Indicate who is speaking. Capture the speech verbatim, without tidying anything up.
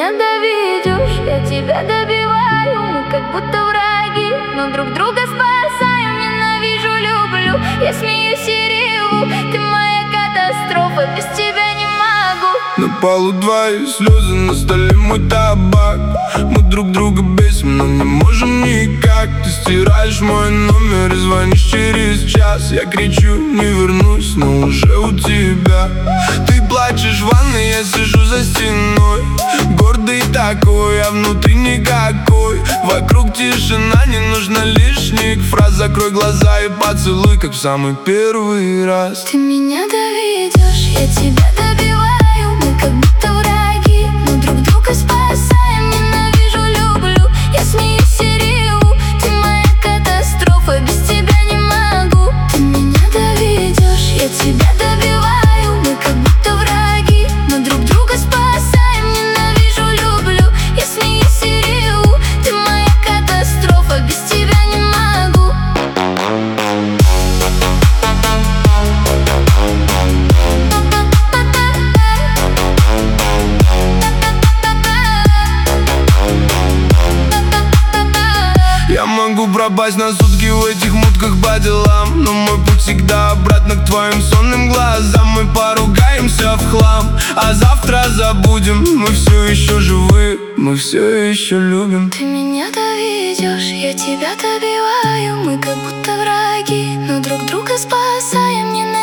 Speaker 1: меня доведешь, я тебя добиваю. Мы как будто враги, но друг друга спасаем. Ненавижу, люблю, я смеюсь и реву. Ты моя катастрофа, без тебя не могу.
Speaker 2: На полу твои слезы, на столе мой табак. Мы друг друга бесим, но не можем никак. Ты стираешь мой номер и звонишь через час. Я кричу, не вернусь, но уже у тебя. Ты плачешь в ванной, я сижу за стеной. Гордый такой, а внутри никакой. Вокруг тишина, не нужно лишних фраз. Закрой глаза и поцелуй, как в самый первый раз.
Speaker 1: Ты меня доведешь, я тебя добиваю. Мы как будто враги, но друг друга спасаем. Ненавижу, люблю, я смеюсь и реву. Ты моя катастрофа, без тебя не могу. Ты меня доведешь, я тебя добиваю. Мы как будто враги, но друг друга спасаем. Ненавижу, люблю, я смеюсь и реву. Ты моя катастрофа, без тебя не могу.
Speaker 2: Я могу пропасть на сутки в этих мутках по делам, но мой путь всегда обратно к твоим сонным глазам. Мы поругаемся в хлам, а завтра забудем. Мы все еще живы, мы все еще любим.
Speaker 1: Ты меня доведешь, я тебя добиваю. Мы как будто враги, но друг друга спасаем. Не